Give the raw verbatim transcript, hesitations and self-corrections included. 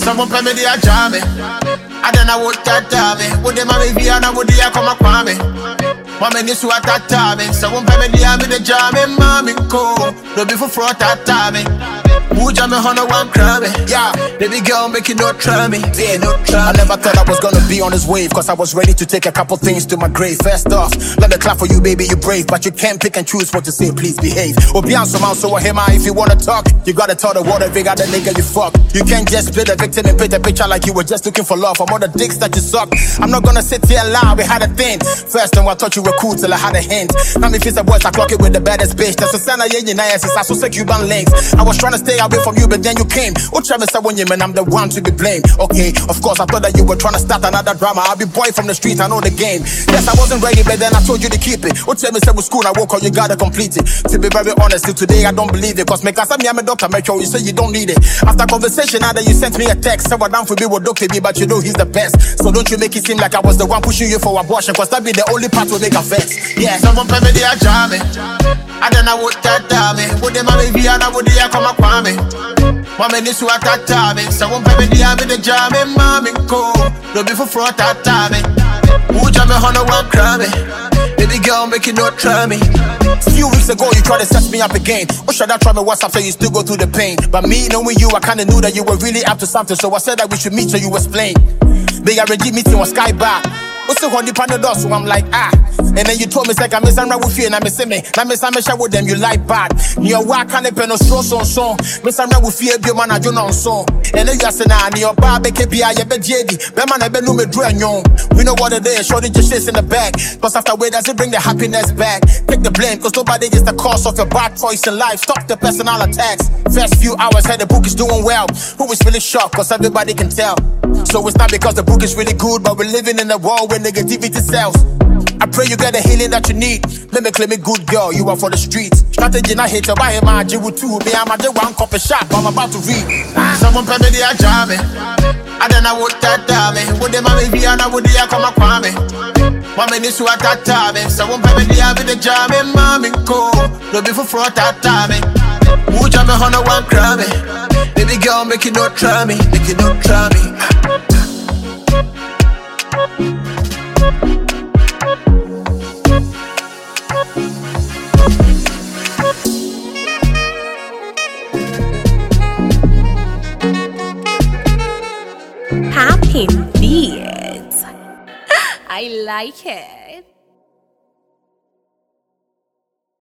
Someone pay me the ajame. I don't know what that time. Would they marry me and I would they come up on me? Mama this what that time. Someone pay me the army the jam. Mommy go. No be for fraud that time. Who jam me on one crummy? Yeah, baby girl make it no try me. Yeah, no try. I never thought I was gonna be on this wave, cause I was ready to take a couple things to my grave. First off, let me clap for you, baby, you brave, but you can't pick and choose what to say, please behave. Obian some out, so him if you wanna talk, you gotta tell the world every got the nigga you fuck. You can't just play the victim and paint a picture like you were just looking for love from all the dicks that you suck. I'm not gonna sit here and lie, we had a thing. First time I thought you were cool till I had a hint. Now me face the boys I clock it with the baddest bitch. That's a sign of yeah, nice, I so say Cuban links. I was trying to stay away from you, but then you came. Oh, try me say when you man, I'm the one to be blamed. Okay, of course, I thought that you were trying to start another drama. I'll be boy from the street, I know the game. Yes, I wasn't ready, but then I told you to keep it. Oh, tell me say with school, I woke up, you gotta complete it. To be very honest, till today I don't believe it. Cause make us me, I'm a doctor, make sure you say you don't need it. After conversation, either you sent me a text, say what down for me with Doctor B, but you know he's the best. So don't you make it seem like I was the one pushing you for abortion, cause that be the only part will make a fence. Yeah, someone pay me the ajame. I don't know what that time. Would they marry me and I would they come up on me? Mama this what that time. Someone pay me the army the jam. Mommy go. No be for fraud that time. Who jam me on one crummy? Baby girl make it no try me. A few weeks ago you tried to set me up again. Or should I try me once after you still go through the pain? But me knowing you, I kinda knew that you were really up to something. So I said that we should meet so you explain. They already meeting on Sky Bar. What's the one depend on us? So I'm like, ah. And then you told me, like, I miss Sandra with you, and I miss me. I miss I share with them, you like bad. Your work can't pen no straw song song. Miss Sandra with you, your man, I don't know song. And then you say, nah, your bar, K P I, you be J D. Beman, I be no me draw yon. We know what it is, shorty just shits in the bag. Cause after way, does it bring the happiness back? Take the blame, cause nobody is the cause of your bad choice in life. Stop the personal attacks. First few hours, heard the book is doing well. Who is really shocked, cause everybody can tell. So it's not because the book is really good, but we're living in a world where negativity sells. I pray you get the healing that you need. Let me claim it, good girl, you are for the streets. Strategy not hate to buy him, I do too. Me, I'm a day one cup of shot, I'm about to read. Someone pay me the ajame. I don't know what that time. Would they marry me and I would they come up on me? Mama this what that time. Someone pay me the army the jam. Mommy go. No be for fraud that time. Who jam me on one crummy? Baby girl make it no try me. Make it no try me. Popping beats. I like it.